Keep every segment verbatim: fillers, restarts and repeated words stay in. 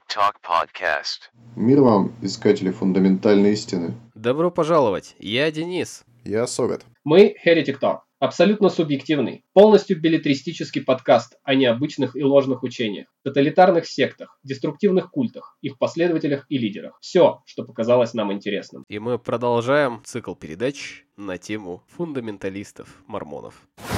Talk Podcast. Мир вам, искатели фундаментальной истины. Добро пожаловать, я Денис. Я Совет. Мы Heretic Talk. Абсолютно субъективный, полностью беллетристический подкаст о необычных и ложных учениях, тоталитарных сектах, деструктивных культах, их последователях и лидерах. Все, что показалось нам интересным. И мы продолжаем цикл передач на тему фундаменталистов-мормонов.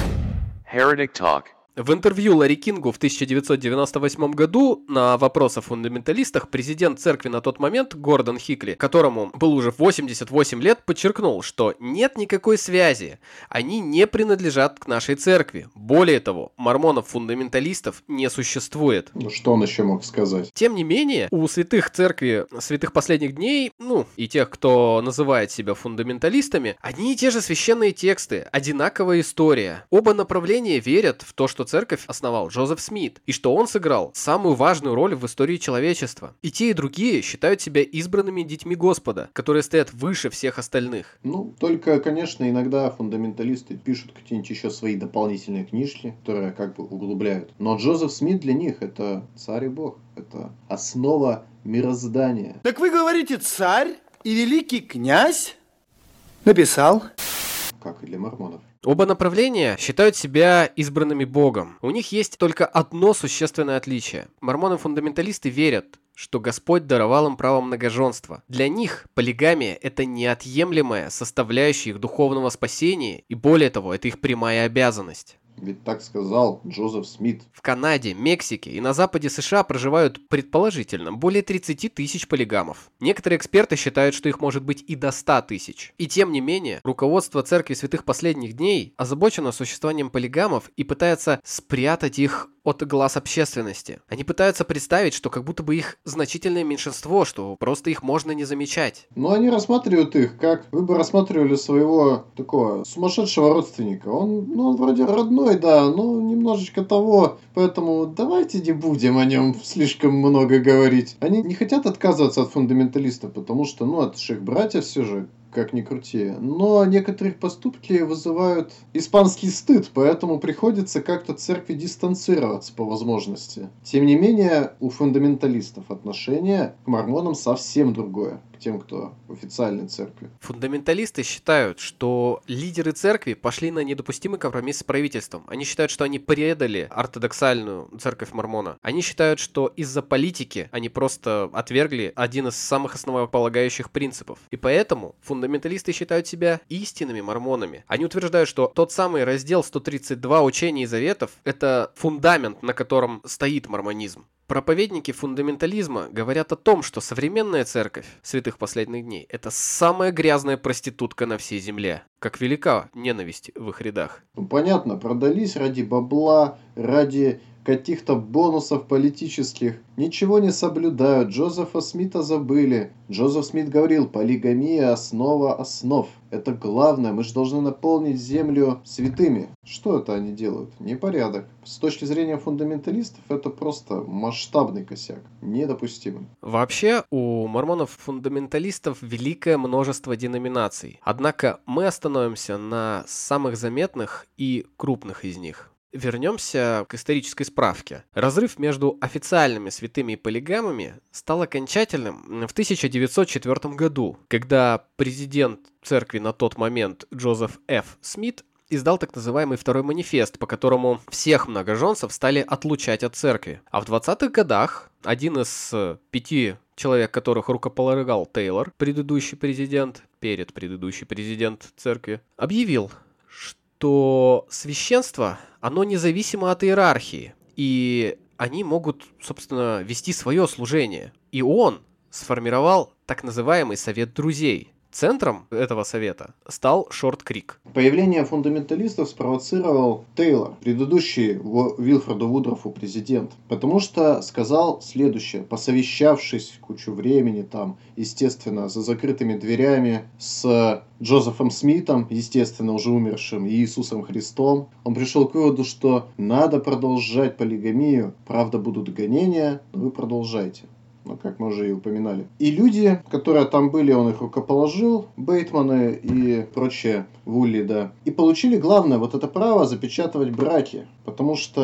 Heretic Talk. В интервью Ларри Кингу в тысяча девятьсот девяносто восьмом году на вопрос о фундаменталистах президент церкви на тот момент Гордон Хикли, которому был уже восемьдесят восемь лет, подчеркнул, что нет никакой связи, они не принадлежат к нашей церкви. Более того, мормонов-фундаменталистов не существует. Ну что он еще мог сказать? Тем не менее, у святых церкви, святых последних дней, ну и тех, кто называет себя фундаменталистами, одни и те же священные тексты, одинаковая история. Оба направления верят в то, что церковь основал Джозеф Смит, и что он сыграл самую важную роль в истории человечества. И те, и другие считают себя избранными детьми Господа, которые стоят выше всех остальных. Ну, только, конечно, иногда фундаменталисты пишут какие-нибудь еще свои дополнительные книжки, которые как бы углубляют. Но Джозеф Смит для них это царь и бог, это основа мироздания. Так вы говорите, царь и великий князь написал? Как и для мормонов. Оба направления считают себя избранными Богом. У них есть только одно существенное отличие. Мормоны-фундаменталисты верят, что Господь даровал им право многоженства. Для них полигамия – это неотъемлемая составляющая их духовного спасения, и более того, это их прямая обязанность. Ведь так сказал Джозеф Смит. В Канаде, Мексике и на западе США проживают, предположительно, более тридцати тысяч полигамов. Некоторые эксперты считают, что их может быть и до ста тысяч. И тем не менее, руководство Церкви Святых Последних Дней озабочено существованием полигамов и пытается спрятать их от глаз общественности. Они пытаются представить, что как будто бы их значительное меньшинство, что просто их можно не замечать. Но они рассматривают их, как вы бы рассматривали своего такого сумасшедшего родственника. Он, ну, он вроде родной, да, но немножечко того, поэтому давайте не будем о нем слишком много говорить. Они не хотят отказываться от фундаменталистов, потому что, ну, это же их братья все же, как ни крути. Но некоторые поступки вызывают испанский стыд, поэтому приходится как-то церкви дистанцироваться по возможности. Тем не менее, у фундаменталистов отношение к мормонам совсем другое, к тем, кто в официальной церкви. Фундаменталисты считают, что лидеры церкви пошли на недопустимый компромисс с правительством. Они считают, что они предали ортодоксальную церковь Мормона. Они считают, что из-за политики они просто отвергли один из самых основополагающих принципов. И поэтому фундаменталисты считают себя истинными мормонами. Они утверждают, что тот самый раздел сто тридцать два учений и заветов – это фундамент, на котором стоит мормонизм. Проповедники фундаментализма говорят о том, что современная церковь святых последних дней – это самая грязная проститутка на всей земле. Как велика ненависть в их рядах. Ну, понятно, продались ради бабла, ради каких-то бонусов политических. Ничего не соблюдают, Джозефа Смита забыли. Джозеф Смит говорил, полигамия – основа основ. Это главное, мы же должны наполнить землю святыми. Что это они делают? Непорядок. С точки зрения фундаменталистов, это просто масштабный косяк. Недопустимый. Вообще, у мормонов-фундаменталистов великое множество деноминаций. Однако мы остановимся на самых заметных и крупных из них. Вернемся к исторической справке. Разрыв между официальными святыми и полигамами стал окончательным в тысяча девятьсот четвёртом году, когда президент церкви на тот момент Джозеф Ф. Смит издал так называемый второй манифест, по которому всех многоженцев стали отлучать от церкви. А в двадцатых годах один из пяти человек, которых рукополагал Тейлор, предыдущий президент, перед предыдущий президент церкви, объявил, что священство, оно независимо от иерархии, и они могут, собственно, вести свое служение. И он сформировал так называемый Совет Друзей. Центром этого совета стал Шорт-Крик. Появление фундаменталистов спровоцировал Тейлор, предыдущий Уилфреду Вудрофу президент, потому что сказал следующее, посовещавшись кучу времени там, естественно, за закрытыми дверями с Джозефом Смитом, естественно, уже умершим, и Иисусом Христом, он пришел к выводу, что надо продолжать полигамию, правда будут гонения, но вы продолжайте. Ну, как мы уже и упоминали. И люди, которые там были, он их рукоположил, Бейтманы и прочие Вулли, да. И получили главное, вот это право запечатывать браки. Потому что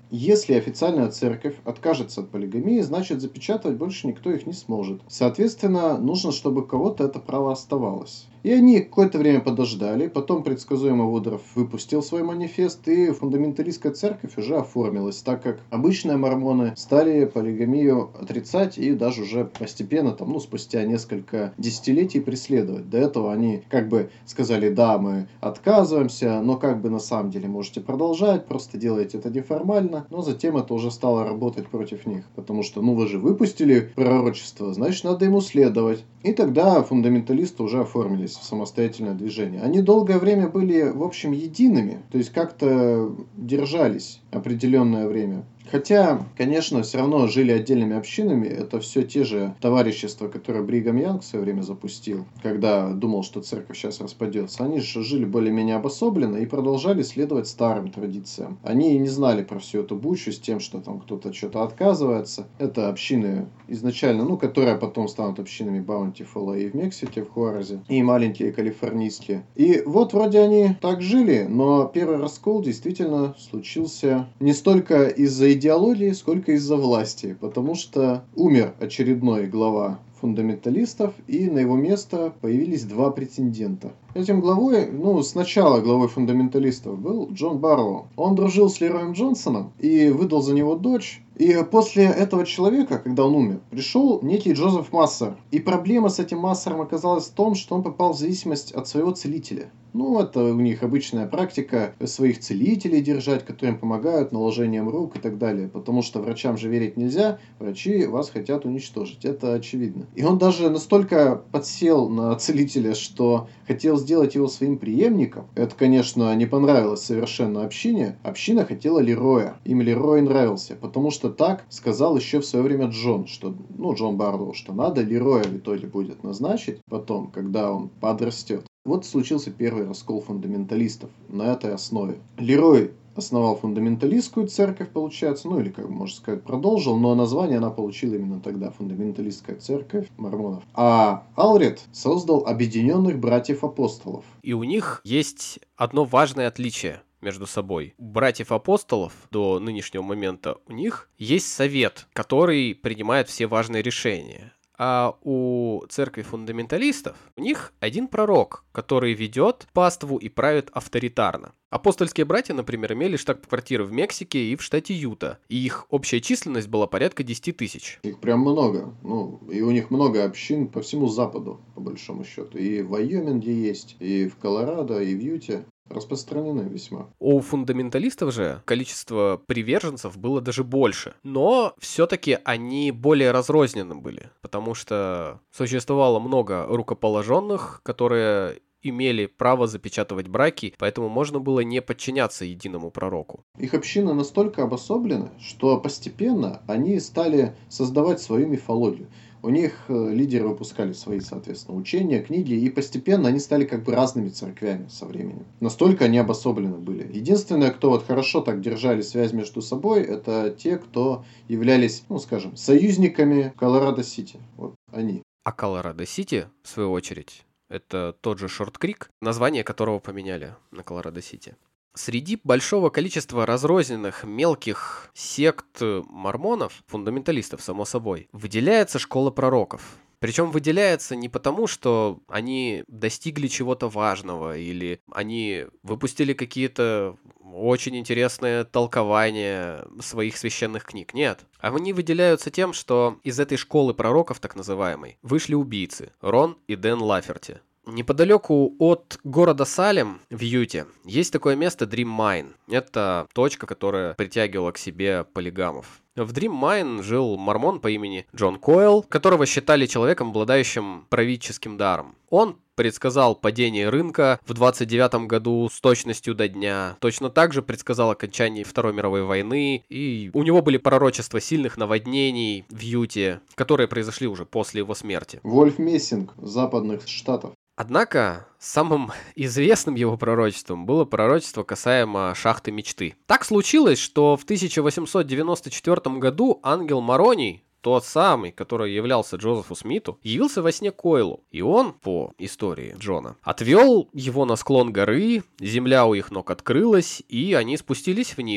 Если официальная церковь откажется от полигамии, значит запечатывать больше никто их не сможет. Соответственно, нужно, чтобы у кого-то это право оставалось. И они какое-то время подождали, потом предсказуемо Вудроф выпустил свой манифест, и фундаменталистская церковь уже оформилась, так как обычные мормоны стали полигамию отрицать и даже уже постепенно, там, ну, спустя несколько десятилетий преследовать. До этого они как бы сказали: да, мы отказываемся, но как бы на самом деле можете продолжать, просто делайте это неформально, но затем это уже стало работать против них, потому что, ну, вы же выпустили пророчество, значит, надо ему следовать. И тогда фундаменталисты уже оформились в самостоятельное движение. Они долгое время были, в общем, едиными, то есть как-то держались определенное время. Хотя, конечно, все равно жили отдельными общинами. Это все те же товарищества, которые Бригам Янг в свое время запустил, когда думал, что церковь сейчас распадется. Они же жили более-менее обособленно и продолжали следовать старым традициям. Они не знали про всю эту бучу с тем, что там кто-то что-то отказывается. Это общины изначально, ну, которые потом станут общинами Баунтифула и в Мексике, в Хуарезе, и маленькие калифорнийские. И вот вроде они так жили, но первый раскол действительно случился не столько из-за идеологии, сколько из-за власти, потому что умер очередной глава фундаменталистов, и на его место появились два претендента. Этим главой, ну, сначала главой фундаменталистов был Джон Барлоу. Он дружил с Лероем Джонсоном и выдал за него дочь. И после этого человека, когда он умер, пришел некий Джозеф Массер. И проблема с этим Массером оказалась в том, что он попал в зависимость от своего целителя. Ну, это у них обычная практика своих целителей держать, которые им помогают наложением рук и так далее. Потому что врачам же верить нельзя, врачи вас хотят уничтожить, это очевидно. И он даже настолько подсел на целителя, что хотел сделать его своим преемником. Это, конечно, не понравилось совершенно общине. Община хотела Лероя. Им Лерой нравился, потому что так сказал еще в свое время Джон, что, ну, Джон Барлоу, что надо Лероя в итоге будет назначить потом, когда он подрастет. Вот случился первый раскол фундаменталистов на этой основе. Лерой основал фундаменталистскую церковь, получается, ну или, как можно сказать, продолжил, но название она получила именно тогда, фундаменталистская церковь мормонов. А Алред создал объединенных братьев-апостолов. И у них есть одно важное отличие между собой. У братьев-апостолов до нынешнего момента у них есть совет, который принимает все важные решения. А у церкви фундаменталистов у них один пророк, который ведет паству и правит авторитарно. Апостольские братья, например, имели штаб-квартиры в Мексике и в штате Юта, и их общая численность была порядка десять тысяч. Их прям много. Ну, и у них много общин по всему Западу, по большому счету. И в Вайоминге есть, и в Колорадо, и в Юте. Распространены весьма. У фундаменталистов же количество приверженцев было даже больше. Но все-таки они более разрознены были, потому что существовало много рукоположенных, которые имели право запечатывать браки, поэтому можно было не подчиняться единому пророку. Их общины настолько обособлены, что постепенно они стали создавать свою мифологию. У них лидеры выпускали свои, соответственно, учения, книги, и постепенно они стали как бы разными церквями со временем. Настолько они обособлены были. Единственное, кто вот хорошо так держали связь между собой, это те, кто являлись, ну, скажем, союзниками Колорадо-Сити. Вот они. А Колорадо-Сити, в свою очередь, это тот же Шорт-Крик, название которого поменяли на Колорадо-Сити. Среди большого количества разрозненных мелких сект мормонов, фундаменталистов, само собой, выделяется школа пророков. Причем выделяется не потому, что они достигли чего-то важного, или они выпустили какие-то очень интересные толкования своих священных книг. Нет. Они выделяются тем, что из этой школы пророков, так называемой, вышли убийцы Рон и Дэн Лаферти. Неподалеку от города Салем в Юте есть такое место Dream Mine. Это точка, которая притягивала к себе полигамов. В Dream Mine жил мормон по имени Джон Койл, которого считали человеком, обладающим правительским даром. Он предсказал падение рынка в двадцать девятом году с точностью до дня. Точно так же предсказал окончание Второй мировой войны. И у него были пророчества сильных наводнений в Юте, которые произошли уже после его смерти. Вольф Мессинг западных штатов. Однако, самым известным его пророчеством было пророчество касаемо шахты мечты. Так случилось, что в тысяча восемьсот девяносто четвёртом году ангел Мороний, тот самый, который являлся Джозефу Смиту, явился во сне Койлу. И он, по истории Джона, отвел его на склон горы, земля у их ног открылась, и они спустились вниз.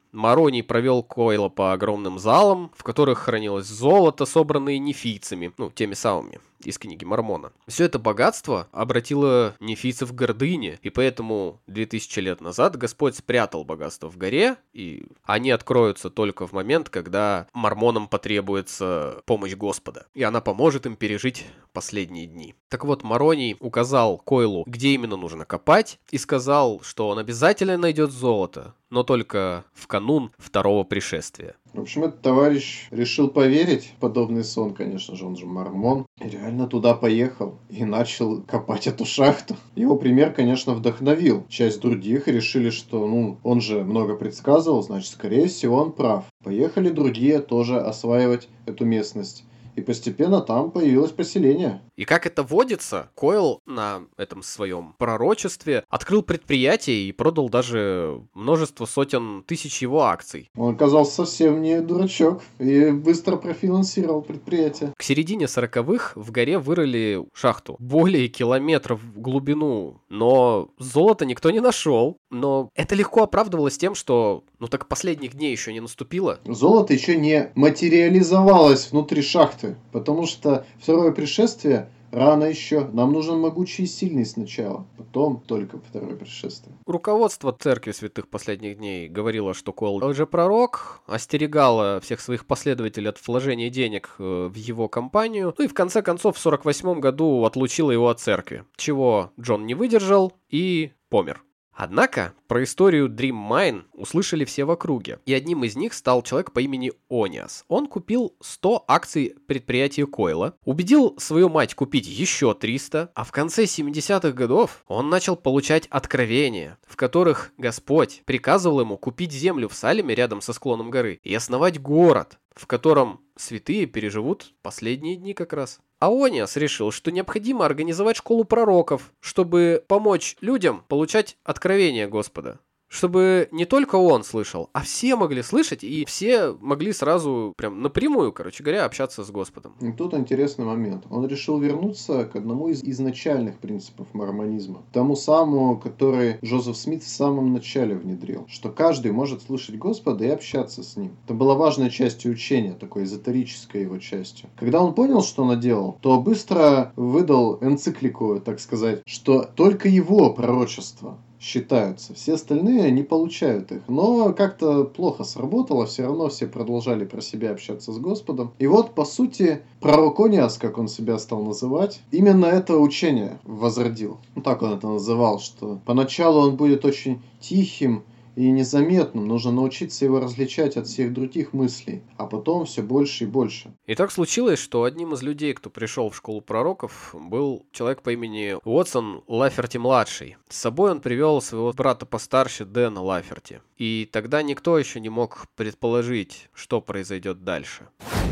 Мароний провел Койла по огромным залам, в которых хранилось золото, собранное нефийцами, ну, теми самыми, из книги Мормона. Все это богатство обратило нефийцев в гордыне, и поэтому две тысячи лет назад Господь спрятал богатство в горе, и они откроются только в момент, когда мормонам потребуется помощь Господа, и она поможет им пережить последние дни. Так вот, Мароний указал Койлу, где именно нужно копать, и сказал, что он обязательно найдет золото, но только в канун второго пришествия. В общем, этот товарищ решил поверить в подобный сон, конечно же, он же мормон, и реально туда поехал и начал копать эту шахту. Его пример, конечно, вдохновил. Часть других решили, что, ну, он же много предсказывал, значит, скорее всего, он прав. Поехали другие тоже осваивать эту местность. И постепенно там появилось поселение. И как это водится, Койл на этом своем пророчестве открыл предприятие и продал даже множество сотен тысяч его акций. Он оказался совсем не дурачок и быстро профинансировал предприятие. К середине сороковых в горе вырыли шахту более километров в глубину, но золота никто не нашел. Но это легко оправдывалось тем, что, ну так последних дней еще не наступило. Золото еще не материализовалось внутри шахты, потому что второе пришествие рано еще. Нам нужен могучий и сильный сначала, потом только второе пришествие. Руководство церкви святых последних дней говорило, что Койл лжепророк, остерегало всех своих последователей от вложения денег в его компанию, ну и в конце концов в сорок восьмом году отлучило его от церкви, чего Джон не выдержал и помер. Однако про историю Dream Mine услышали все в округе, и одним из них стал человек по имени Ониас. Он купил сто акций предприятия Койла, убедил свою мать купить еще триста, а в конце семидесятых годов он начал получать откровения, в которых Господь приказывал ему купить землю в Салеме рядом со склоном горы и основать город, в котором святые переживут последние дни как раз. Аониас решил, что необходимо организовать школу пророков, чтобы помочь людям получать откровения Господа. Чтобы не только он слышал, а все могли слышать, и все могли сразу, прям напрямую, короче говоря, общаться с Господом. И тут интересный момент. Он решил вернуться к одному из изначальных принципов мормонизма. Тому самому, который Джозеф Смит в самом начале внедрил. Что каждый может слышать Господа и общаться с Ним. Это была важной частью учения, такой эзотерической его частью. Когда он понял, что наделал, то быстро выдал энциклику, так сказать, что только его пророчества считаются. Все остальные не получают их. Но как-то плохо сработало. Все равно все продолжали про себя общаться с Господом. И вот, по сути, пророк Ониас, как он себя стал называть, именно это учение возродил. Ну, так он это называл, что поначалу он будет очень тихим и незаметным. Нужно научиться его различать от всех других мыслей. А потом все больше и больше. И так случилось, что одним из людей, кто пришел в школу пророков, был человек по имени Уотсон Лаферти-младший. С собой он привел своего брата постарше Дэна Лаферти. И тогда никто еще не мог предположить, что произойдет дальше.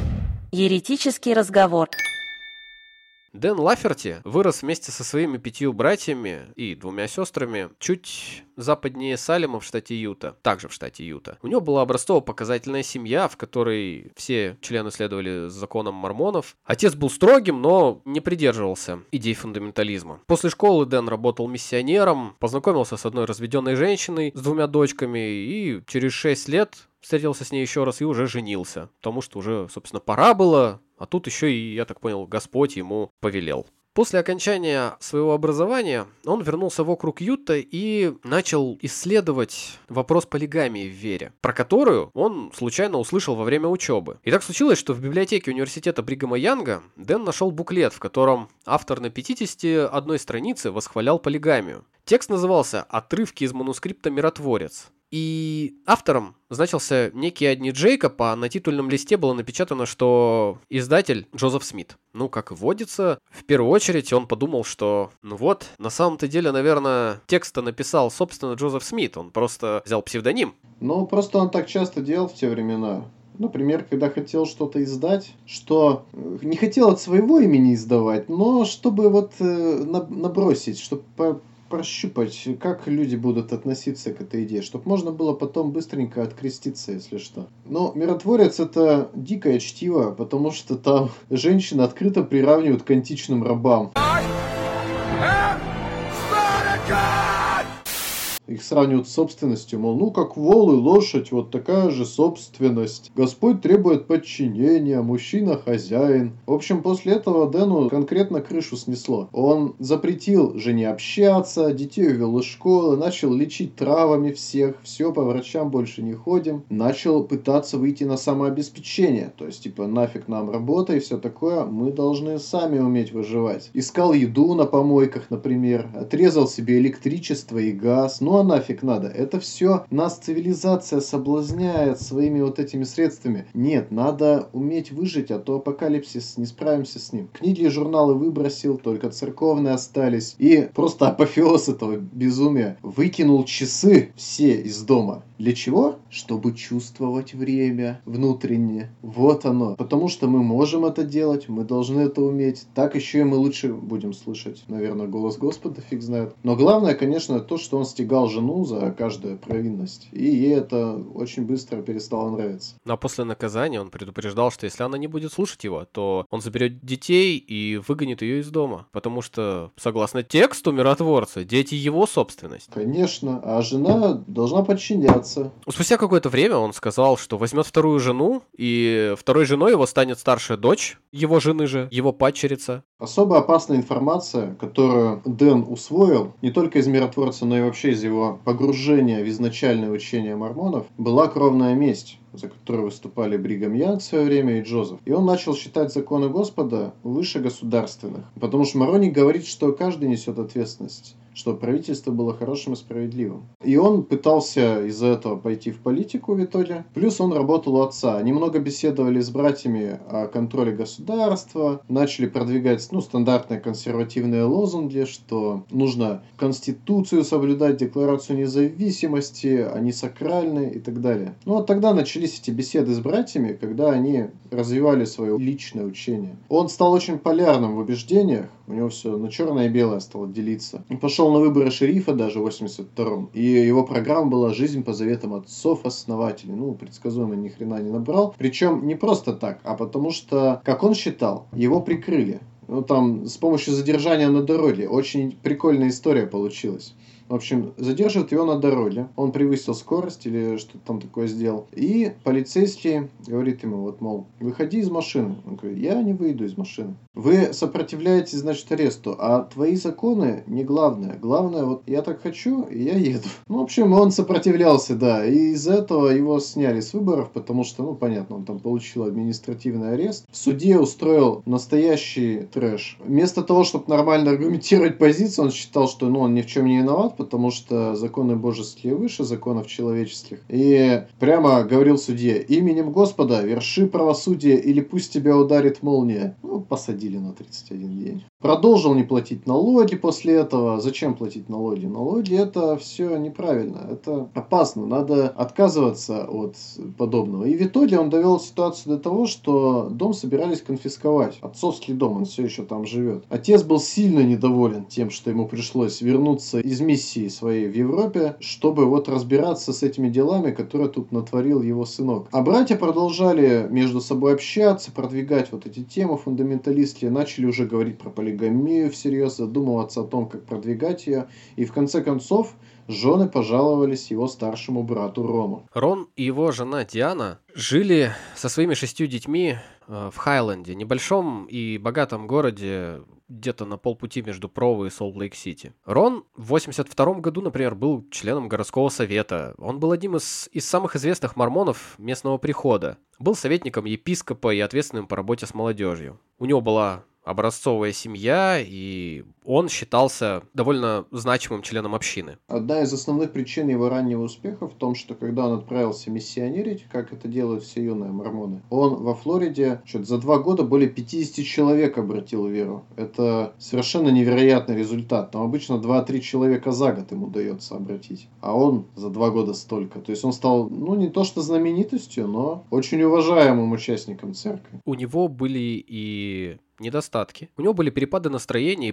Еретический разговор. Дэн Лаферти вырос вместе со своими пятью братьями и двумя сестрами чуть западнее Салема в штате Юта, также в штате Юта. У него была образцово-показательная семья, в которой все члены следовали законам мормонов. Отец был строгим, но не придерживался идей фундаментализма. После школы Дэн работал миссионером, познакомился с одной разведенной женщиной с двумя дочками и через шесть лет встретился с ней еще раз и уже женился, потому что уже, собственно, пора было. А тут еще и, я так понял, Господь ему повелел. После окончания своего образования он вернулся в округ Юта и начал исследовать вопрос полигамии в вере, про которую он случайно услышал во время учебы. И так случилось, что в библиотеке университета Бригама Янга Дэн нашел буклет, в котором автор на пятидесяти одной странице восхвалял полигамию. Текст назывался «Отрывки из манускрипта «Миротворец». И автором значился некий Адни Джейкоб, а на титульном листе было напечатано, что издатель Джозеф Смит. Ну, как и водится, в первую очередь он подумал, что, ну вот, на самом-то деле, наверное, текст-то написал, собственно, Джозеф Смит, он просто взял псевдоним. Ну, просто он так часто делал в те времена. Например, когда хотел что-то издать, что не хотел от своего имени издавать, но чтобы вот э, набросить, чтобы по прощупать, как люди будут относиться к этой идее, чтобы можно было потом быстренько откреститься, если что. Но «Миротворец» — это дикое чтиво, потому что там женщины открыто приравнивают к античным рабам. Их сравнивают с собственностью, мол, ну как вол и лошадь, вот такая же собственность. Господь требует подчинения, мужчина хозяин. В общем, после этого Дэну конкретно крышу снесло. Он запретил жене общаться, детей увел из школы, начал лечить травами всех, все, по врачам больше не ходим. Начал пытаться выйти на самообеспечение, то есть, типа, нафиг нам работа и все такое, мы должны сами уметь выживать. Искал еду на помойках, например, отрезал себе электричество и газ, ну а нафиг надо. Это все нас цивилизация соблазняет своими вот этими средствами. Нет, надо уметь выжить, а то апокалипсис, не справимся с ним. Книги и журналы выбросил, только церковные остались. И просто апофеоз этого безумия. Выкинул часы все из дома. Для чего? Чтобы чувствовать время внутренне. Вот оно. Потому что мы можем это делать, мы должны это уметь. Так еще и мы лучше будем слышать, наверное, голос Господа, фиг знает. Но главное, конечно, то, что он стегал жену за каждую провинность. И ей это очень быстро перестало нравиться. Ну а после наказания он предупреждал, что если она не будет слушать его, то он заберет детей и выгонит ее из дома. Потому что, согласно тексту миротворца, дети его собственность. Конечно, а жена должна подчиняться. Спустя какое-то время он сказал, что возьмет вторую жену, и второй женой его станет старшая дочь его жены же, его падчерица. Особо опасная информация, которую Дэн усвоил, не только из миротворца, но и вообще из его погружения в изначальное учение мормонов, была кровная месть, за которую выступали Бригам Янг в свое время и Джозеф. И он начал считать законы Господа выше государственных. Потому что Мороник говорит, что каждый несет ответственность, что правительство было хорошим и справедливым. И он пытался из-за этого пойти в политику в итоге. Плюс он работал у отца. Они много беседовали с братьями о контроле государства, начали продвигать ну, стандартные консервативные лозунги, что нужно Конституцию соблюдать, Декларацию независимости, они сакральны и так далее. Ну вот тогда начались эти беседы с братьями, когда они развивали свое личное учение. Он стал очень полярным в убеждениях, у него все на черное и белое стало делиться. Он пошел на выборы шерифа даже в восемьдесят втором, и его программа была «Жизнь по заветам отцов-основателей». Ну, предсказуемо ни хрена не набрал. Причем не просто так, а потому что, как он считал, его прикрыли. Ну, там, с помощью задержания на дороге. Очень прикольная история получилась. В общем, задерживают его на дороге. Он превысил скорость или что-то там такое сделал. И полицейский говорит ему, вот, мол, выходи из машины. Он говорит, я не выйду из машины. Вы сопротивляетесь, значит, аресту, а твои законы не главное. Главное, вот я так хочу, и я еду. Ну, в общем, он сопротивлялся, да. И из-за этого его сняли с выборов, потому что, ну, понятно, он там получил административный арест. В суде устроил настоящий трэш. Вместо того, чтобы нормально аргументировать позицию, он считал, что, ну, он ни в чем не виноват, потому что законы божеские выше законов человеческих. И прямо говорил судье, именем Господа верши правосудие, или пусть тебя ударит молния. Ну, посадили на тридцать один день. Продолжил не платить налоги после этого. Зачем платить налоги? Налоги это все неправильно. Это опасно. Надо отказываться от подобного. И в итоге он довел ситуацию до того, что дом собирались конфисковать. Отцовский дом, он все еще там живет. Отец был сильно недоволен тем, что ему пришлось вернуться из миссии своей в Европе, чтобы вот разбираться с этими делами, которые тут натворил его сынок. А братья продолжали между собой общаться, продвигать вот эти темы фундаменталистские, начали уже говорить про полигамию всерьез, задумываться о том, как продвигать ее. И в конце концов жены пожаловались его старшему брату Рому. Рон и его жена Диана жили со своими шестью детьми в Хайленде, небольшом и богатом городе, где-то на полпути между Прово и Солт-Лейк-Сити. Рон в восемьдесят втором году, например, был членом городского совета. Он был одним из, из самых известных мормонов местного прихода. Был советником епископа и ответственным по работе с молодежью. У него была образцовая семья, и он считался довольно значимым членом общины. Одна из основных причин его раннего успеха в том, что когда он отправился миссионерить, как это делают все юные мормоны, он во Флориде что-то за два года более пятьдесят человек обратил в веру. Это совершенно невероятный результат. Там обычно два-три человека за год ему удается обратить, а он за два года столько. То есть он стал, ну, не то что знаменитостью, но очень уважаемым участником церкви. У него были и недостатки. У него были перепады настроения и приступы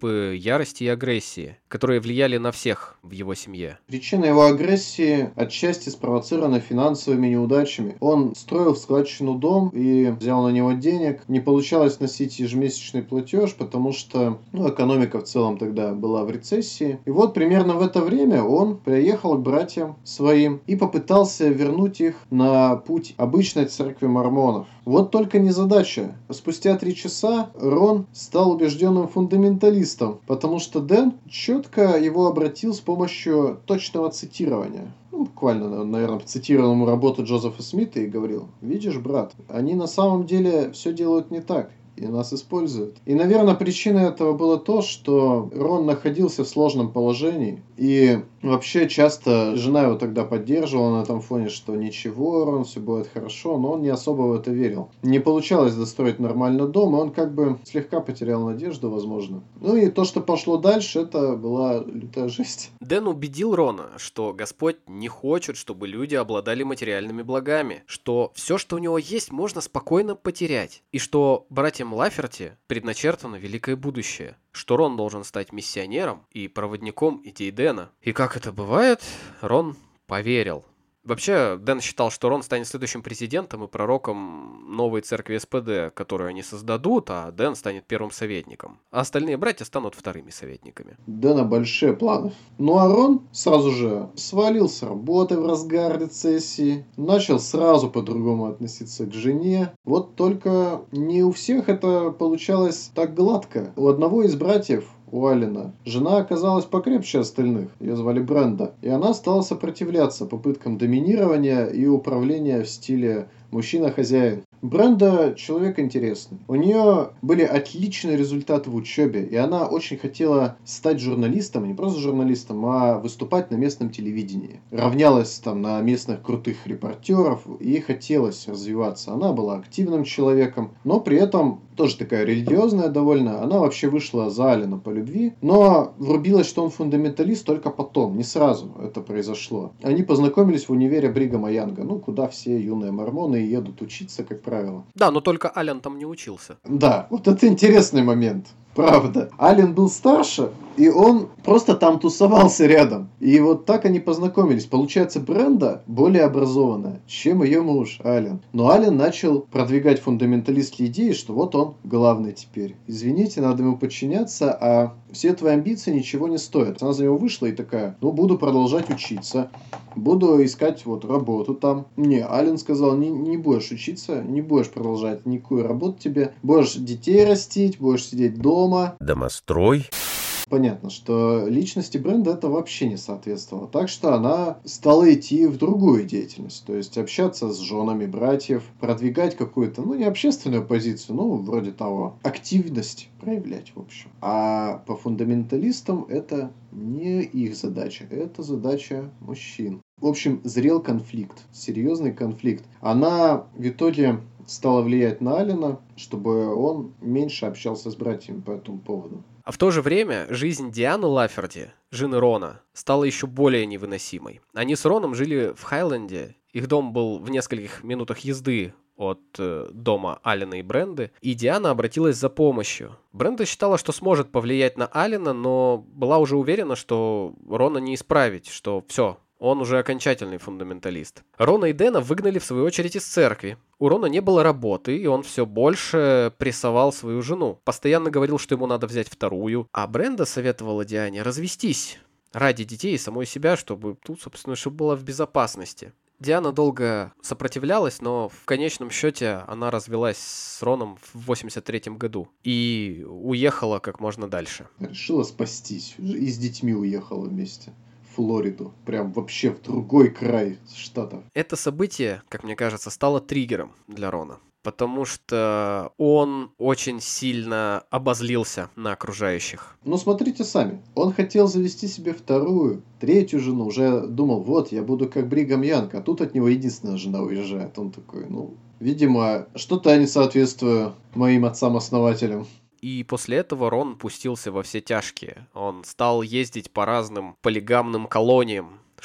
приступы ярости и агрессии, которые влияли на всех в его семье. Причина его агрессии отчасти спровоцирована финансовыми неудачами. Он строил в складчину дом и взял на него денег. Не получалось носить ежемесячный платеж, потому что ну, экономика в целом тогда была в рецессии. И вот примерно в это время он приехал к братьям своим и попытался вернуть их на путь обычной церкви мормонов. Вот только незадача. Спустя три часа Рон стал убежденным фундаменталистом, потому что Дэн четко его обратил с помощью точного цитирования. Ну, буквально, наверное, цитировал ему работу Джозефа Смита и говорил: «Видишь, брат, они на самом деле все делают не так. И нас используют». И, наверное, причиной этого было то, что Рон находился в сложном положении. И вообще часто жена его тогда поддерживала на этом фоне, что ничего, Рон, все будет хорошо, но он не особо в это верил. Не получалось достроить нормально дом, и он как бы слегка потерял надежду, возможно. Ну и то, что пошло дальше, это была лютая жесть. Дэн убедил Рона, что Господь не хочет, чтобы люди обладали материальными благами, что все, что у него есть, можно спокойно потерять, и что братьям Лаферти предначертано великое будущее, что Рон должен стать миссионером и проводником идей Дэна. И как это бывает, Рон поверил. Вообще, Дэн считал, что Рон станет следующим президентом и пророком новой церкви СПД, которую они создадут, а Дэн станет первым советником. А остальные братья станут вторыми советниками. Дэна большие планы. Ну а Рон сразу же свалил с работы в разгар рецессии, начал сразу по-другому относиться к жене. Вот только не у всех это получалось так гладко. У одного из братьев, у Алина, жена оказалась покрепче остальных, ее звали Бренда, и она стала сопротивляться попыткам доминирования и управления в стиле мужчина-хозяин. Бренда человек интересный. У нее были отличные результаты в учебе, и она очень хотела стать журналистом, не просто журналистом, а выступать на местном телевидении. Равнялась там на местных крутых репортеров, и ей хотелось развиваться. Она была активным человеком, но при этом тоже такая религиозная довольно. Она вообще вышла за Алина по любви, но врубилась, что он фундаменталист только потом, не сразу это произошло. Они познакомились в универе Бригама Янга, ну, куда все юные мормоны едут учиться, как правило. Да, но только Ален там не учился. Да, вот это интересный момент. Правда. Ален был старше, и он просто там тусовался рядом. И вот так они познакомились. Получается, Бренда более образованная, чем ее муж Ален. Но Ален начал продвигать фундаменталистские идеи, что вот он главный теперь. Извините, надо ему подчиняться, а все твои амбиции ничего не стоят. Она за него вышла и такая: ну, буду продолжать учиться. Буду искать вот работу там. Не, Ален сказал: не, не будешь учиться, не будешь продолжать никакую работу тебе. Будешь детей растить, будешь сидеть дома. Домострой. Понятно, что личности Бренда это вообще не соответствовало. Так что она стала идти в другую деятельность. То есть общаться с женами братьев, продвигать какую-то, ну, не общественную позицию, ну, вроде того, активность проявлять, в общем. А по фундаменталистам это не их задача, это задача мужчин. В общем, зрел конфликт, серьезный конфликт. Она в итоге стала влиять на Алина, чтобы он меньше общался с братьями по этому поводу. А в то же время жизнь Дианы Лаферти, жены Рона, стала еще более невыносимой. Они с Роном жили в Хайленде, их дом был в нескольких минутах езды от э, дома Алина и Бренды, и Диана обратилась за помощью. Бренда считала, что сможет повлиять на Алина, но была уже уверена, что Рона не исправить, что все, он уже окончательный фундаменталист. Рона и Дэна выгнали в свою очередь из церкви. У Рона не было работы, и он все больше прессовал свою жену. Постоянно говорил, что ему надо взять вторую. А Бренда советовала Диане развестись ради детей и самой себя, чтобы тут, собственно, чтобы была в безопасности. Диана долго сопротивлялась, но в конечном счете она развелась с Роном в восемьдесят третьем году и уехала как можно дальше. Решила спастись. И с детьми уехала вместе. Флориду. Прям вообще в другой край штата. Это событие, как мне кажется, стало триггером для Рона. Потому что он очень сильно обозлился на окружающих. Ну, смотрите сами. Он хотел завести себе вторую, третью жену. Уже думал, вот, я буду как Бригам Янг. А тут от него единственная жена уезжает. Он такой, ну, видимо, что-то я не соответствую моим отцам-основателям. И после этого Рон пустился во все тяжкие. Он стал ездить по разным полигамным колониям,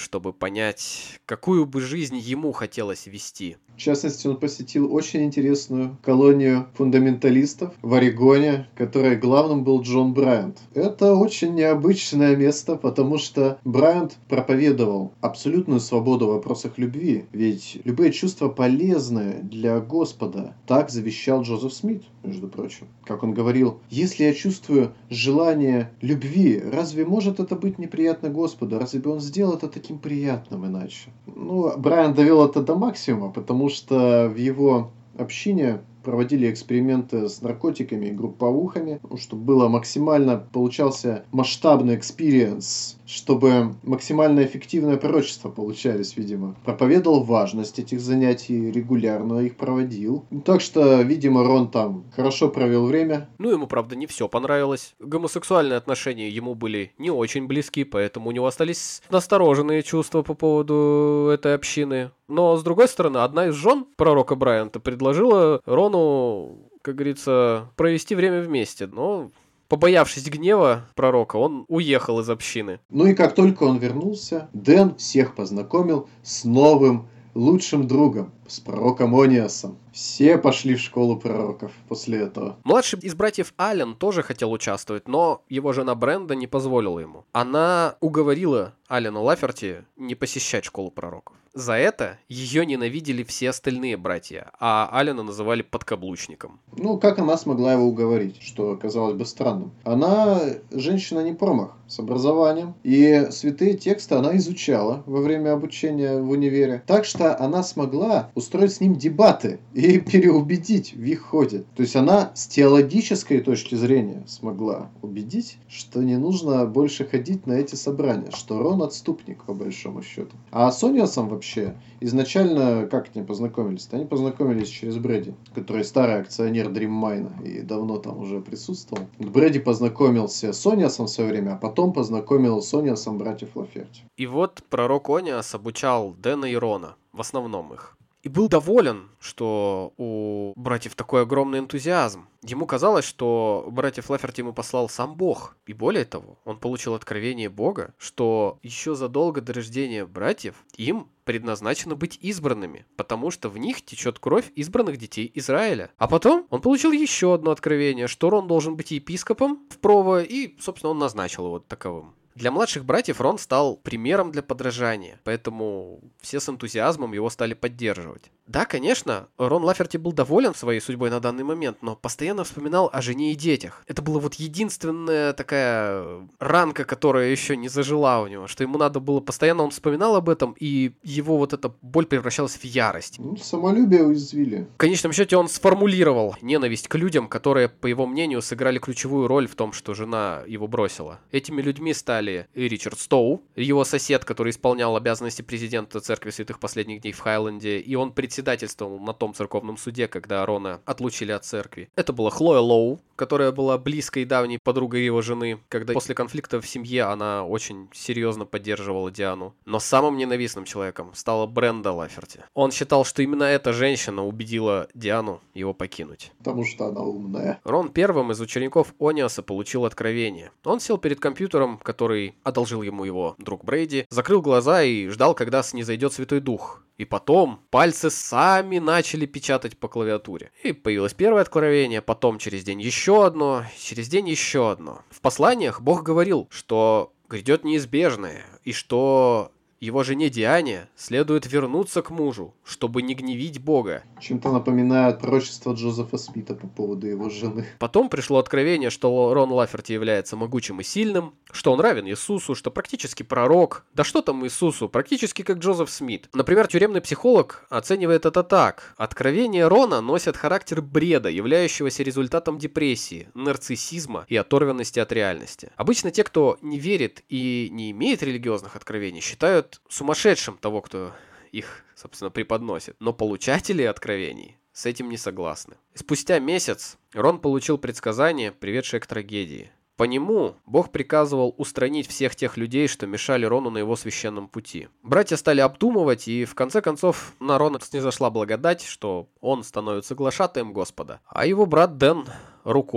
чтобы понять, какую бы жизнь ему хотелось вести. В частности, он посетил очень интересную колонию фундаменталистов в Орегоне, которой главным был Джон Брайант. Это очень необычное место, потому что Брайант проповедовал абсолютную свободу в вопросах любви. Ведь любые чувства полезны для Господа. Так завещал Джозеф Смит, между прочим. Как он говорил, если я чувствую желание любви, разве может это быть неприятно Господу? Разве бы он сделал это таким приятным иначе? Ну, Брайант довел это до максимума, потому что в его общине проводили эксперименты с наркотиками и групповухами, чтобы было максимально, получался масштабный экспириенс, чтобы максимально эффективное пророчество получались, видимо. Проповедовал важность этих занятий, регулярно их проводил. Так что, видимо, Рон там хорошо провел время. Ну, ему, правда, не все понравилось. Гомосексуальные отношения ему были не очень близки, поэтому у него остались настороженные чувства по поводу этой общины. Но, с другой стороны, одна из жен пророка Брайанта предложила Рону, как говорится, провести время вместе. Но, побоявшись гнева пророка, он уехал из общины. Ну и как только он вернулся, Дэн всех познакомил с новым лучшим другом, с пророком Ониасом. Все пошли в школу пророков после этого. Младший из братьев Аллен тоже хотел участвовать, но его жена Бренда не позволила ему. Она уговорила Аллена Лаферти не посещать школу пророков. За это ее ненавидели все остальные братья, а Аллена называли подкаблучником. Ну, как она смогла его уговорить, что казалось бы странным? Она женщина не промах, с образованием, и святые тексты она изучала во время обучения в универе. Так что она смогла устроить с ним дебаты и переубедить в их ходе. То есть она с теологической точки зрения смогла убедить, что не нужно больше ходить на эти собрания, что Рон отступник, по большому счету. А с Ониасом вообще изначально как они познакомились? Они познакомились через Брэди, который старый акционер Дриммайна и давно там уже присутствовал. Брэди познакомился с Ониасом в свое время, а потом познакомил с Ониасом братьев Лаферти. И вот пророк Ониас обучал Дэна и Рона, в основном их. И был доволен, что у братьев такой огромный энтузиазм. Ему казалось, что братьев Лаферти ему послал сам Бог. И более того, он получил откровение Бога, что еще задолго до рождения братьев им предназначено быть избранными, потому что в них течет кровь избранных детей Израиля. А потом он получил еще одно откровение, что Рон должен быть епископом в Прово, и, собственно, он назначил его таковым. Для младших братьев Рон стал примером для подражания, поэтому все с энтузиазмом его стали поддерживать. Да, конечно, Рон Лаферти был доволен своей судьбой на данный момент, но постоянно вспоминал о жене и детях. Это была вот единственная такая ранка, которая еще не зажила у него, что ему надо было, постоянно он вспоминал об этом, и его вот эта боль превращалась в ярость. Ну, самолюбие уязвили. В конечном счете он сформулировал ненависть к людям, которые, по его мнению, сыграли ключевую роль в том, что жена его бросила. Этими людьми стали и Ричард Стоу, его сосед, который исполнял обязанности президента Церкви Святых Последних Дней в Хайленде, и он председательствовал на том церковном суде, когда Рона отлучили от церкви. Это была Хлоя Лоу, которая была близкой и давней подругой его жены, когда после конфликта в семье она очень серьезно поддерживала Диану. Но самым ненавистным человеком стала Бренда Лаферти. Он считал, что именно эта женщина убедила Диану его покинуть. Потому что она умная. Рон первым из учеников Ониаса получил откровение. Он сел перед компьютером, который одолжил ему его друг Брэди, закрыл глаза и ждал, когда снизойдет Святой Дух. И потом пальцы сами начали печатать по клавиатуре. И появилось первое откровение, потом через день еще одно, через день еще одно. В посланиях Бог говорил, что грядет неизбежное, и что его жене Диане следует вернуться к мужу, чтобы не гневить Бога. Чем-то напоминает пророчество Джозефа Смита по поводу его жены. Потом пришло откровение, что Рон Лаферти является могучим и сильным, что он равен Иисусу, что практически пророк. Да что там Иисусу, практически как Джозеф Смит. Например, тюремный психолог оценивает это так. Откровения Рона носят характер бреда, являющегося результатом депрессии, нарциссизма и оторванности от реальности. Обычно те, кто не верит и не имеет религиозных откровений, считают сумасшедшим того, кто их, собственно, преподносит. Но получатели откровений с этим не согласны. Спустя месяц Рон получил предсказание, приведшее к трагедии. По нему Бог приказывал устранить всех тех людей, что мешали Рону на его священном пути. Братья стали обдумывать, и в конце концов на Рона снизошла благодать, что он становится глашатаем Господа, а его брат Дэн рукой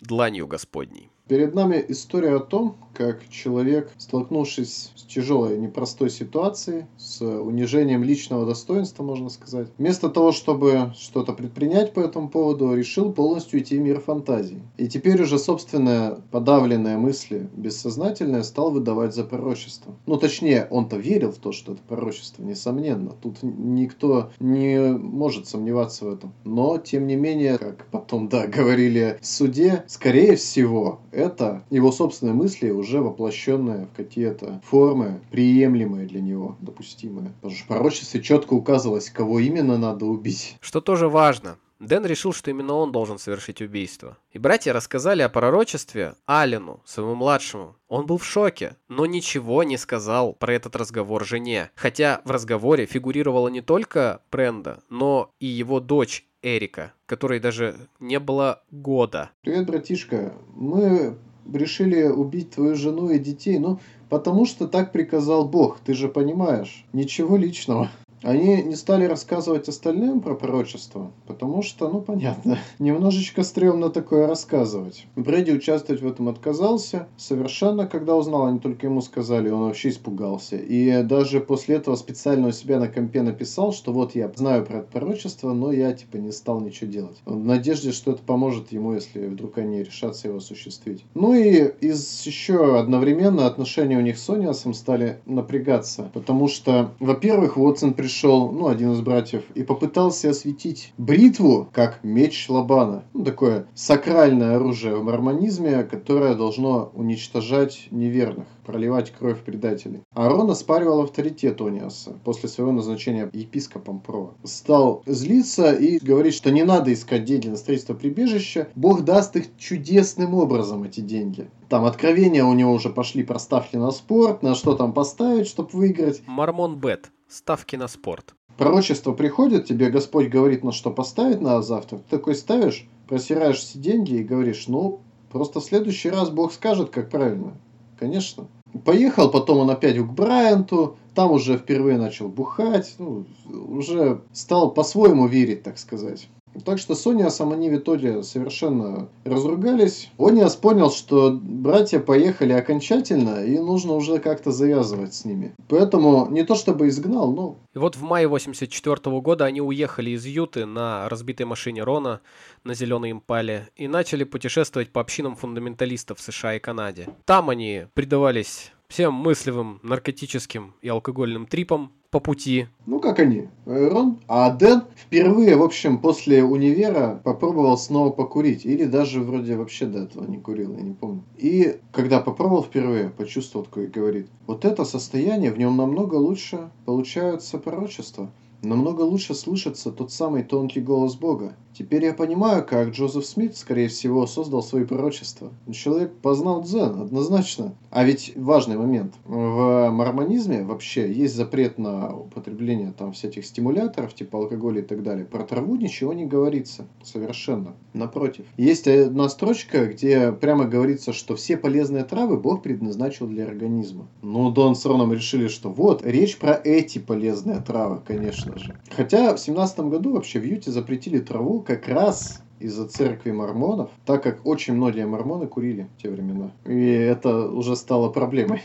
дланью Господней. Перед нами история о том, как человек, столкнувшись с тяжелой, непростой ситуацией, с унижением личного достоинства, можно сказать, вместо того, чтобы что-то предпринять по этому поводу, решил полностью идти в мир фантазий. И теперь уже собственные подавленные мысли, бессознательные, стал выдавать за пророчество. Ну, точнее, он-то верил в то, что это пророчество, несомненно. Тут никто не может сомневаться в этом. Но, тем не менее, как потом, да, говорили в суде, скорее всего, это его собственные мысли, уже воплощенные в какие-то формы, приемлемые для него, допустимые. Потому что в пророчестве четко указывалось, кого именно надо убить. Что тоже важно. Дэн решил, что именно он должен совершить убийство. И братья рассказали о пророчестве Аллену, своему младшему. Он был в шоке, но ничего не сказал про этот разговор жене. Хотя в разговоре фигурировала не только Бренда, но и его дочь Эрика, которой даже не было года. Привет, братишка. Мы решили убить твою жену и детей, ну, потому что так приказал Бог, ты же понимаешь. Ничего личного. Они не стали рассказывать остальным про пророчество, потому что, ну, понятно, немножечко стрёмно такое рассказывать. Брэди участвовать в этом отказался совершенно, когда узнал, они только ему сказали, он вообще испугался. И даже после этого специально у себя на компе написал, что вот я знаю про это пророчество, но я, типа, не стал ничего делать. В надежде, что это поможет ему, если вдруг они решатся его осуществить. Ну и из еще одновременно отношения у них с Ониасом стали напрягаться, потому что, во-первых, Уотсон пришел Пришел, ну, один из братьев, и попытался осветить бритву как меч Лабана. Ну, такое сакральное оружие в мормонизме, которое должно уничтожать неверных, проливать кровь предателей. Аарон оспаривал авторитет Ониаса после своего назначения епископом Прова. Стал злиться и говорить, что не надо искать деньги на строительство прибежища, Бог даст их чудесным образом, эти деньги. Там откровения у него уже пошли про ставки на спорт, на что там поставить, чтобы выиграть. Мормон Бет. Ставки на спорт. Пророчество приходит, тебе Господь говорит, на что поставить на завтра. Ты такой ставишь, просираешь все деньги и говоришь, ну, просто в следующий раз Бог скажет, как правильно. Конечно. Поехал, потом он опять к Брайанту, там уже впервые начал бухать, ну, уже стал по-своему верить, так сказать. Так что с Ониасом они в итоге совершенно разругались. Ониас понял, что братья поехали окончательно, и нужно уже как-то завязывать с ними. Поэтому не то чтобы изгнал, но... И вот в мае восемьдесят четвёртого года они уехали из Юты на разбитой машине Рона на зеленой импале и начали путешествовать по общинам фундаменталистов в США и Канаде. Там они предавались всем мыслимым наркотическим и алкогольным трипам по пути. Ну, как они, Рон. А Дэн впервые, в общем, после универа попробовал снова покурить. Или даже вроде вообще до этого не курил, я не помню. И когда попробовал впервые, почувствовал такое и говорит, вот это состояние, в нем намного лучше получаются пророчества. Намного лучше слышится тот самый тонкий голос Бога. Теперь я понимаю, как Джозеф Смит, скорее всего, создал свои пророчества. Человек познал дзен, однозначно. А ведь важный момент. В мормонизме вообще есть запрет на употребление там всяких стимуляторов, типа алкоголя и так далее. Про траву ничего не говорится. Совершенно. Напротив. Есть одна строчка, где прямо говорится, что все полезные травы Бог предназначил для организма. Ну, Дон с Роном решили, что вот, речь про эти полезные травы, конечно же. Хотя в семнадцатом году вообще в Юте запретили траву как раз из-за церкви мормонов, так как очень многие мормоны курили в те времена. И это уже стало проблемой.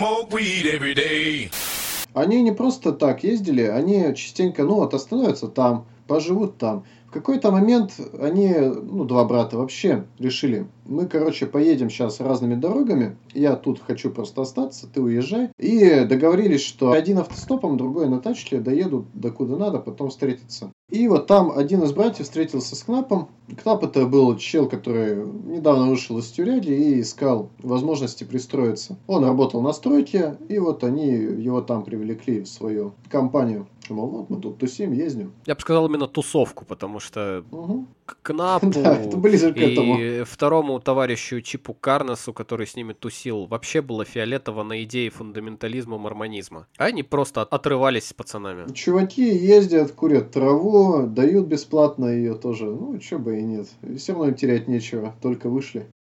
Они не просто так ездили, они частенько, ну вот, остановятся там, поживут там. В какой-то момент они, ну, два брата вообще решили, мы, короче, поедем сейчас разными дорогами, я тут хочу просто остаться, ты уезжай. И договорились, что один автостопом, другой на тачке доедут до куда надо, потом встретиться. И вот там один из братьев встретился с Кнапом. Кнап это был чел, который недавно вышел из тюряги и искал возможности пристроиться. Он работал на стройке, и вот они его там привлекли в свою компанию. Мол, вот мы тут тусим, ездим. Я бы сказал именно тусовку, потому что угу. к Кнапу да, это ближе к этому. И второму товарищу Чипу Карнесу, который с ними тусил, вообще было фиолетово на идее фундаментализма, мормонизма. А они просто отрывались с пацанами. Чуваки ездят, курят траву, дают бесплатно ее тоже. Ну, чё бы и нет. Все равно им терять нечего, только вышли.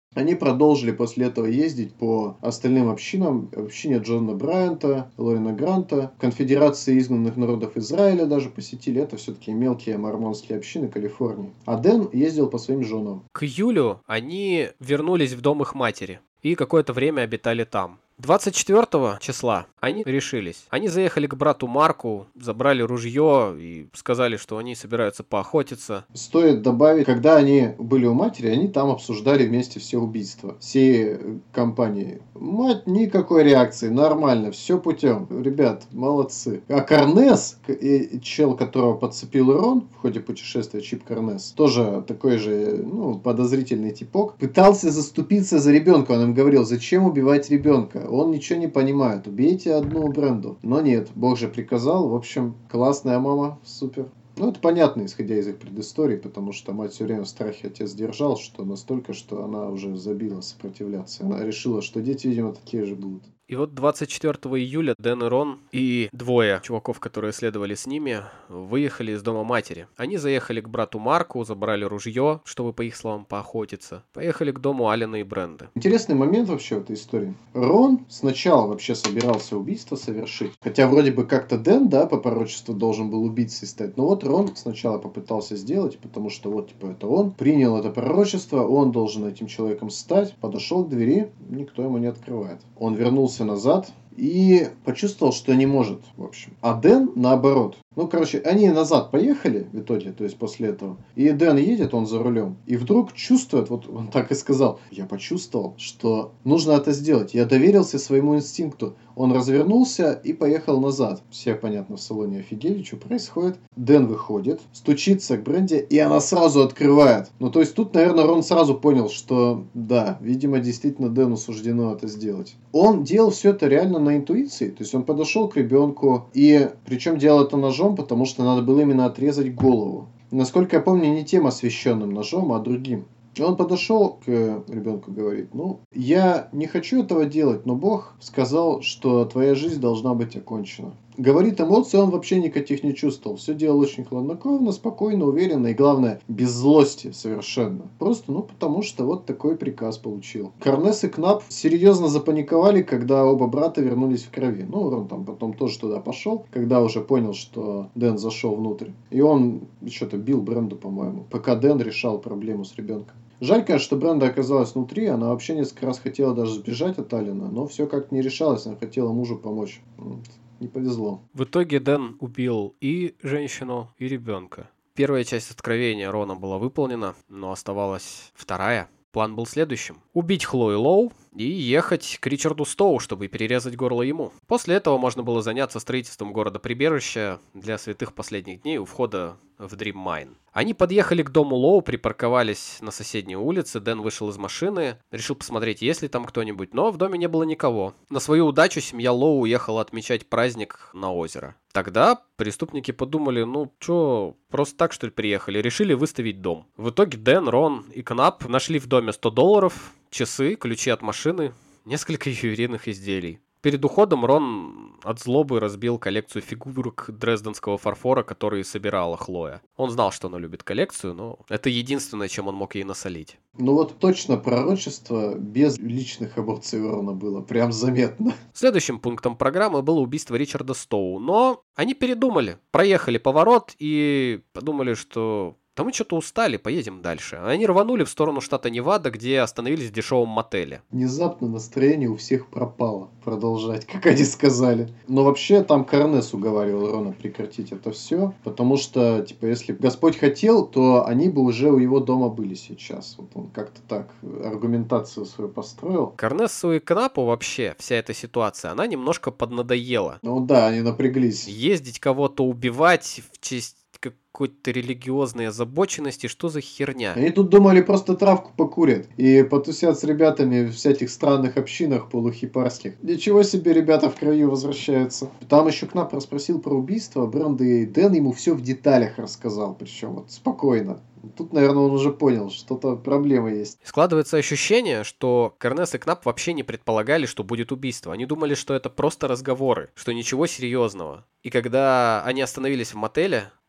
Они продолжили после этого ездить по остальным общинам, общине Джона Брайанта, Лорена Гранта, Конфедерации изгнанных народов Израиля даже посетили. Это все-таки мелкие мормонские общины Калифорнии. А Дэн ездил по своим женам. К июлю они вернулись в дом их матери и какое-то время обитали там. двадцать четвёртого числа они решились. Они заехали к брату Марку, забрали ружье и сказали, что они собираются поохотиться. Стоит добавить, когда они были у матери, они там обсуждали вместе все убийства всей компании. Мать никакой реакции, нормально, все путем. Ребят, молодцы. А Карнес, чел, которого подцепил Рон в ходе путешествия, Чип Карнес, тоже такой же, ну, подозрительный типок, пытался заступиться за ребенка. Он им говорил, зачем убивать ребенка? Он ничего не понимает. Убейте одну Бренду. Но нет, Бог же приказал. В общем, классная мама, супер. Ну, это понятно, исходя из их предыстории, потому что мать все время в страхе отец держал, что настолько, что она уже забила сопротивляться. Она решила, что дети, видимо, такие же будут. И вот двадцать четвёртого июля Дэн и Рон и двое чуваков, которые следовали с ними, выехали из дома матери. Они заехали к брату Марку, забрали ружье, чтобы, по их словам, поохотиться. Поехали к дому Алина и Бренды. Интересный момент вообще в этой истории. Рон сначала вообще собирался убийство совершить. Хотя вроде бы как-то Дэн, да, по пророчеству должен был убийцей стать. Но вот Рон сначала попытался сделать, потому что вот, типа, это он принял это пророчество, он должен этим человеком стать. Подошел к двери, никто ему не открывает. Он вернулся назад и почувствовал, что не может, в общем. А Дэн наоборот. Ну, короче, они назад поехали в итоге, то есть после этого. И Дэн едет, он за рулем. И вдруг чувствует, вот он так и сказал, я почувствовал, что нужно это сделать. Я доверился своему инстинкту. Он развернулся и поехал назад. Все, понятно, в салоне офигели, что происходит. Дэн выходит, стучится к Бренде, и она сразу открывает. Ну, то есть тут, наверное, Рон сразу понял, что да, видимо, действительно Дэну суждено это сделать. Он делал все это реально на интуиции. То есть он подошел к ребенку, и причем делал это ножом, потому что надо было именно отрезать голову. Насколько я помню, не тем освященным ножом, а другим. И он подошел к ребенку и говорит, ну, я не хочу этого делать, но Бог сказал, что твоя жизнь должна быть окончена. Говорит, эмоции он вообще никаких не чувствовал. Все делал очень хладнокровно, спокойно, уверенно и, главное, без злости совершенно. Просто, ну, потому что вот такой приказ получил. Карнес и Кнап серьезно запаниковали, когда оба брата вернулись в крови. Ну, Рон там потом тоже туда пошел, когда уже понял, что Дэн зашел внутрь. И он что-то бил Бренду, по-моему, пока Дэн решал проблему с ребенком. Жаль, конечно, что Бренда оказалась внутри, она вообще несколько раз хотела даже сбежать от Алина, но все как-то не решалось, она хотела мужу помочь. Не повезло. В итоге Дэн убил и женщину, и ребенка. Первая часть откровения Рона была выполнена, но оставалась вторая. План был следующим. Убить Хлою Лоу и ехать к Ричарду Стоу, чтобы перерезать горло ему. После этого можно было заняться строительством города-прибежища для святых последних дней у входа в Dream Mine. Они подъехали к дому Лоу, припарковались на соседней улице. Дэн вышел из машины, решил посмотреть, есть ли там кто-нибудь, но в доме не было никого. На свою удачу семья Лоу уехала отмечать праздник на озеро. Тогда преступники подумали, ну чё, просто так что ли приехали, решили выставить дом. В итоге Дэн, Рон и Кнап нашли в доме сто долларов, часы, ключи от машины, несколько ювелирных изделий. Перед уходом Рон от злобы разбил коллекцию фигурок дрезденского фарфора, которые собирала Хлоя. Он знал, что она любит коллекцию, но это единственное, чем он мог ей насолить. Ну вот точно пророчество без личных эмоций у Рона было, прям заметно. Следующим пунктом программы было убийство Ричарда Стоу, но они передумали, проехали поворот и подумали, что... Да мы что-то устали, поедем дальше. Они рванули в сторону штата Невада, где остановились в дешевом мотеле. Внезапно настроение у всех пропало. Продолжать, как они сказали. Но вообще там Карнес уговаривал Рона прекратить это все. Потому что, типа, если бы Господь хотел, то они бы уже у его дома были сейчас. Вот он как-то так аргументацию свою построил. Карнесу и Кнапу вообще вся эта ситуация, она немножко поднадоела. Ну да, они напряглись. Ездить кого-то убивать в честь какой-то религиозной озабоченности, что за херня? Они тут думали, просто травку покурят и потусят с ребятами в всяких странных общинах полухипарских. Ничего себе, ребята в краю возвращаются. Там еще Кнап расспросил про убийство Бренды, и Дэн ему все в деталях рассказал, причем вот спокойно. Тут, наверное, он уже понял, что-то проблема есть. Складывается ощущение, что Карнес и Кнап вообще не предполагали, что будет убийство. Они думали, что это просто разговоры, что ничего серьезного. И когда они остановились в мотеле, Карнес и Кнап